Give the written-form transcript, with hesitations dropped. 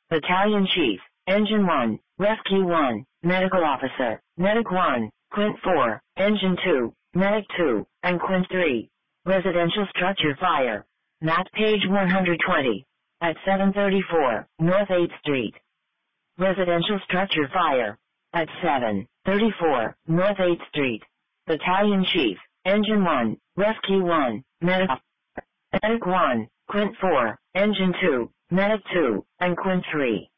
Battalion Chief, Engine 1, Rescue 1, Medical Officer, Medic 1, Quint 4, Engine 2, Medic 2, and Quint 3. Residential structure fire. Map page 120. At 734, North 8th Street. Residential structure fire. At 734, North 8th Street. Battalion Chief, Engine 1, Rescue 1, Medic 1, Quint 4, Engine 2, Medic 2, and Quint 3.